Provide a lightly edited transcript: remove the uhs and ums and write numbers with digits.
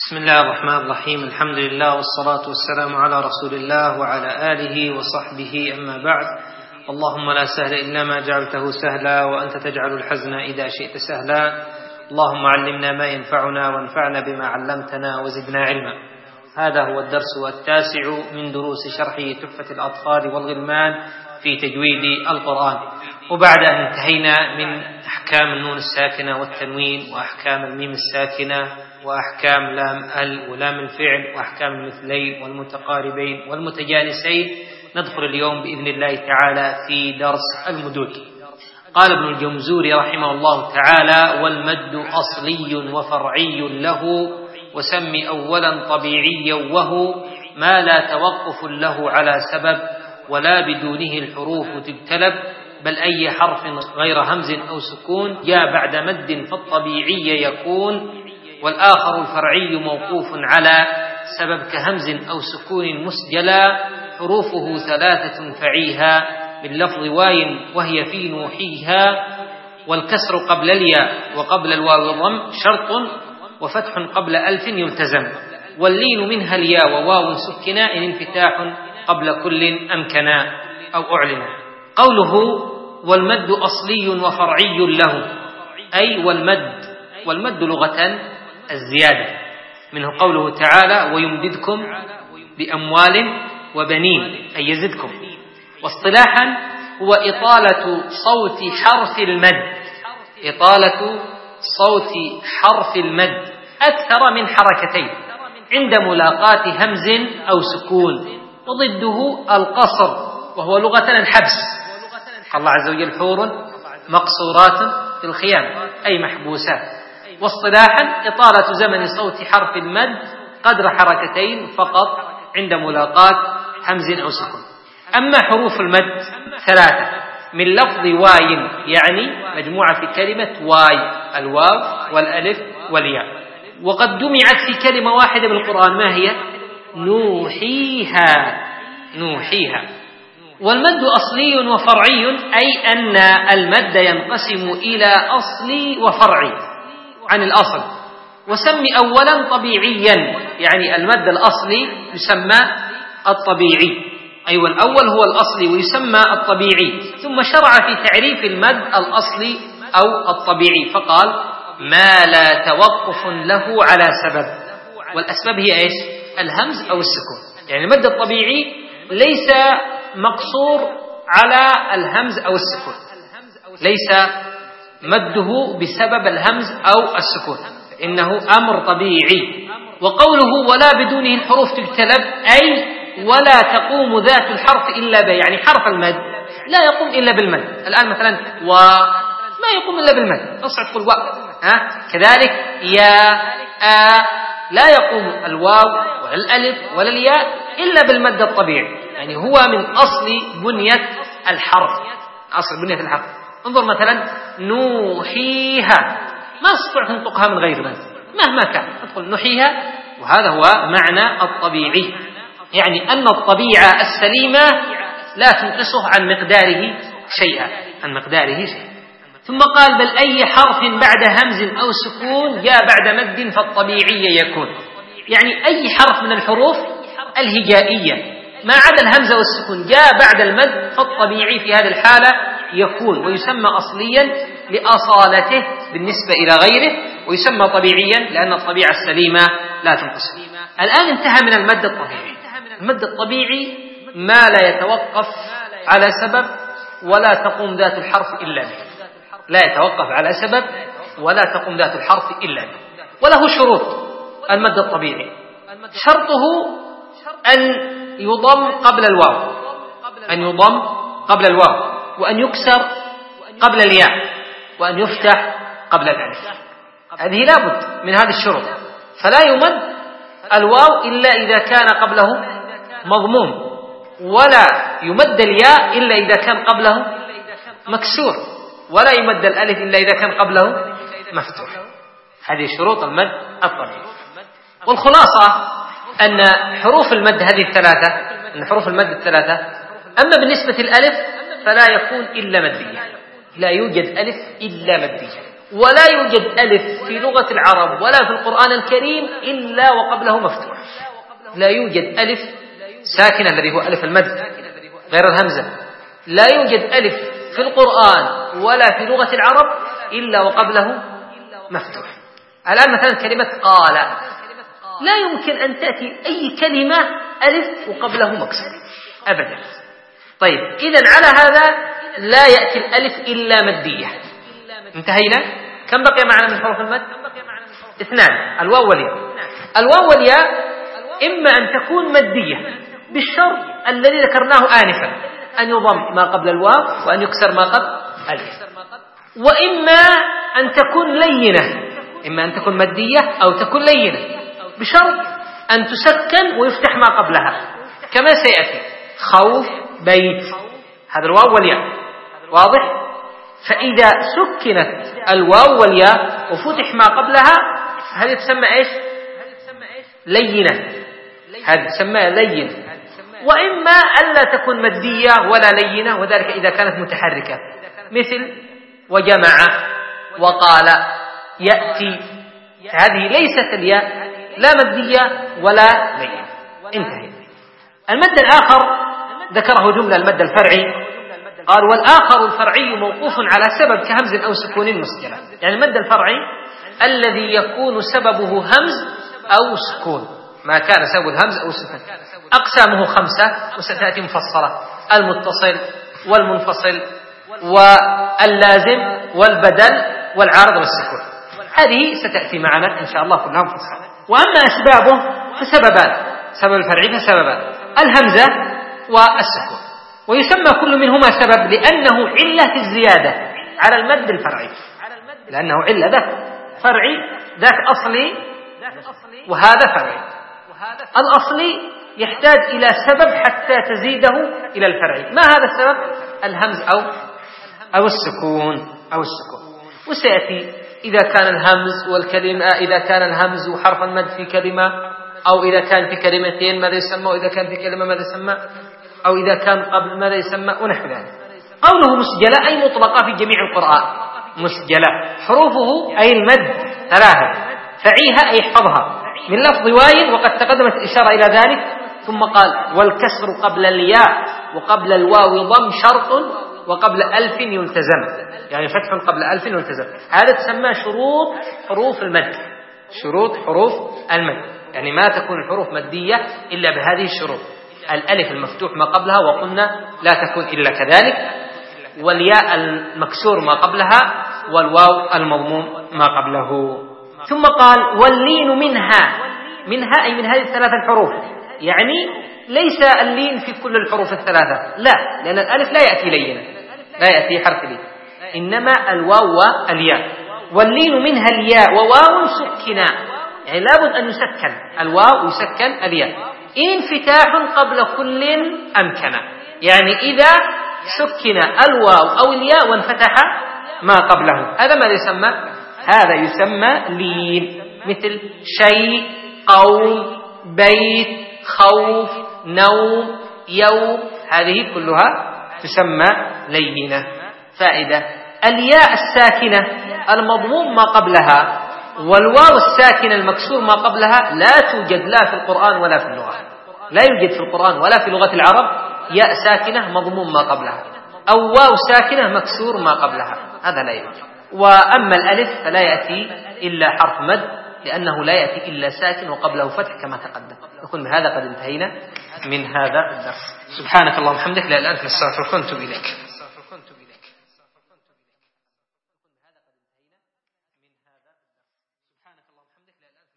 بسم الله الرحمن الرحيم. الحمد لله والصلاة والسلام على رسول الله وعلى آله وصحبه، أما بعد. اللهم لا سهل إلا ما جعلته سهلا، وأنت تجعل الحزن إذا شئت سهلا. اللهم علمنا ما ينفعنا وانفعنا بما علمتنا وزدنا علما. هذا هو الدرس التاسع من دروس شرح تحفة الأطفال والغلمان في تجويد القرآن. وبعد أن انتهينا من أحكام النون الساكنة والتنوين، وأحكام الميم الساكنة، وأحكام لام ال ولام الفعل، وأحكام المثلين والمتقاربين والمتجانسين، ندخل اليوم بإذن الله تعالى في درس المدود. قال ابن الجمزوري رحمه الله تعالى: والمد أصلي وفرعي له، وسم أولا طبيعيا وهو ما لا توقف له على سبب، ولا بدونه الحروف تجتلب، بل أي حرف غير همز أو سكون جاء بعد مد فالطبيعي يكون، والآخر الفرعي موقوف على سبب كهمز أو سكون مسجلا، حروفه ثلاثة فعيها من لفظ واي وهي في نوحيها، والكسر قبل الياء وقبل الواو الضم شرط، وفتح قبل ألف يلتزم، واللين منها الياء وواو سكنا إن انفتاح قبل كل أمكنا أو أعلنا. قوله والمد أصلي وفرعي له، أي والمد لغة الزيادة، منه قوله تعالى: ويمددكم بأموال وبنين، أي يزدكم. واصطلاحا هو إطالة صوت حرف المد، إطالة صوت حرف المد أكثر من حركتين عند ملاقاة همز أو سكون، وضده القصر وهو لغة الحبس. قال الله عز وجل: حور مقصورات في الخيام، أي محبوسات. واصطلاحا إطالة زمن صوت حرف المد قدر حركتين فقط عند ملاقاة همز أو سكون. أما حروف المد ثلاثة من لفظ واي، يعني مجموعة في كلمة واي، الواو والألف والياء، وقد جمعت في كلمة واحدة بالقرآن، ما هي؟ نوحيها. والمد أصلي وفرعي، أي أن المد ينقسم إلى أصلي وفرعي عن الأصل. وسم أولا طبيعيا، يعني المد الأصلي يسمى الطبيعي، أي والأول هو الأصلي ويسمى الطبيعي. ثم شرع في تعريف المد الأصلي أو الطبيعي فقال: ما لا توقف له على سبب. والأسباب هي إيش؟ الهمز أو السكون. يعني المد الطبيعي ليس مقصور على الهمز أو السكون، ليس مده بسبب الهمز أو السكون، إنه أمر طبيعي. وقوله ولا بدونه الحروف تجتلب، أي ولا تقوم ذات الحرف إلا به، يعني حرف المد لا يقوم إلا بالمد. الآن مثلا ما يقوم إلا بالمد، تصعد تقول كذلك يا لا يقوم الواو ولا الألف ولا الياء إلا بالمد الطبيعي، يعني هو من أصل بنية الحرف، أصل بنية الحرف. انظر مثلا نوحيها، ما استطيع تنطقها من غير مد مهما كان، تقول نوحيها، وهذا هو معنى الطبيعي، يعني أن الطبيعة السليمة لا تنقصه عن مقداره شيئا. ثم قال: بل أي حرف بعد همز أو سكون جاء بعد مد فالطبيعي يكون، يعني أي حرف من الحروف الهجائية ما عدا الهمزة والسكون جاء بعد المد فالطبيعي في هذه الحالة يكون، ويسمى أصليا لأصالته بالنسبة إلى غيره، ويسمى طبيعيا لأن الطبيعة السليمة لا تنقص. الآن انتهى من المد الطبيعي. المد الطبيعي ما لا يتوقف على سبب ولا تقوم ذات الحرف إلا به، لا يتوقف على سبب ولا تقوم ذات الحرف إلا به، وله شروط. المد الطبيعي شرطه أن يضم قبل الواو، وأن يكسر قبل الياء، وأن يفتح قبل الألف. هذه لابد من هذه الشروط. فلا يمد الواو إلا إذا كان قبله مضموم، ولا يمد الياء إلا إذا كان قبله مكسور، ولا يمد الألف إلا إذا كان قبله مفتوح. هذه شروط المد الطبيعي. والخلاصة أن حروف المد هذه الثلاثة، أما بالنسبة الألف فلا يكون إلا مدية، لا يوجد ألف إلا مدية، ولا يوجد ألف في لغة العرب ولا في القرآن الكريم إلا وقبله مفتوح. لا يوجد ألف ساكن الذي هو ألف المد غير الهمزة، لا يوجد ألف في القرآن ولا في لغة العرب إلا وقبله مفتوح. الآن مثلا كلمة قال، لا يمكن أن تأتي أي كلمة ألف وقبله مكسور أبدا. طيب إذن على هذا لا يأتي الألف إلا مدية. انتهينا. كم بقي معنا من حروف المد؟ 2، الواو والياء. الواو والياء إما أن تكون مدية بالشرط الذي ذكرناه آنفا، أن يضم ما قبل الواو وأن يكسر ما قبل الألف، وإما أن تكون لينة، إما أن تكون مدية أو تكون لينة بشرط أن تسكن ويفتح ما قبلها كما سيأتي خوف بيت، هذا الواو والياء واضح. فإذا سكنت الواو والياء وفتح ما قبلها هذه تسمى إيش؟ لينة، هذه تسمى لينة. وإما ألا تكون مدية ولا لينة، وذلك إذا كانت متحركة مثل وجمع وقال يأتي، هذه ليست الياء لا مدية ولا لينة. انتهي. المد الآخر ذكره جملة المد الفرعي، قال والآخر الفرعي موقوف على سبب كهمز أو سكون مسجلة. يعني المد الفرعي الذي يكون سببه همز أو سكون، ما كان سبب الهمز أو السكون. أقسامه 5 وستأتي مفصلة: المتصل والمنفصل واللازم والبدل والعارض والسكون. هذه ستأتي معنا إن شاء الله كلها مفصلة. وأما أسبابه فسببان: سبب الفرعي فسببان، الهمزة والسكون، ويسمى كل منهما سبب لأنه علة في الزيادة على المد الفرعي، لأنه علة ذاك فرعي ذاك أصلي وهذا فرعي. الأصلي يحتاج إلى سبب حتى تزيده إلى الفرعي. ما هذا السبب؟ الهمز أو السكون. وسيأتي إذا كان الهمز والكلمة، إذا كان الهمز وحرف المد في كلمة، أو إذا كان في كلمتين ماذا يسمى، وإذا كان في كلمة ماذا يسمى، أو إذا كان قبل ماذا يسمى، ونحو ذلك. قوله مسجلة أي مطلقة في جميع القرآن. مسجلة حروفه أي المد 3، فعيها أي احفظها من لفظ واي، وقد تقدمت الإشارة إلى ذلك. ثم قال والكسر قبل الياء وقبل الواو ضم شرط وقبل ألف يلتزم، يعني فتح قبل ألف يلتزم. هذا تسمى شروط حروف المد. شروط حروف المد يعني ما تكون الحروف مدية إلا بهذه الشروط: الألف المفتوح ما قبلها، وقلنا لا تكون إلا كذلك، والياء المكسور ما قبلها، والواو المضموم ما قبله. ثم قال واللين منها أي من هذه 3 الحروف، يعني ليس اللين في كل الحروف 3، لا، لأن الألف لا يأتي لينا، لا يأتي حرف لين، إنما الواو والياء. واللين منها الياء وواو سكنا، يعني لابد أن يسكن الواو ويسكن الياء. انفتاح قبل كل أمكن، يعني إذا سكن الواو أو الياء وانفتح ما قبله، هذا ما يسمى، هذا يسمى لين. مثل شيء، قوم، بيت، خوف، نوم، يوم، هذه كلها تسمى لينة. فائدة: الياء الساكنة المضموم ما قبلها والواو الساكنة المكسور ما قبلها لا توجد لا في القرآن ولا في اللغة. لا يوجد في القرآن ولا في لغة العرب ياء ساكنة مضموم ما قبلها أو واو ساكنة مكسور ما قبلها، هذا لا يوجد. وأما الألف فلا يأتي إلا حرف مد، لأنه لا يأتي إلا ساكن وقبله فتح كما تقدم. نكون بهذا قد انتهينا من هذا الدرس. سبحانك اللهم وبحمدك، لا إله إلا أنت، نستغفرك ونتوب إليك.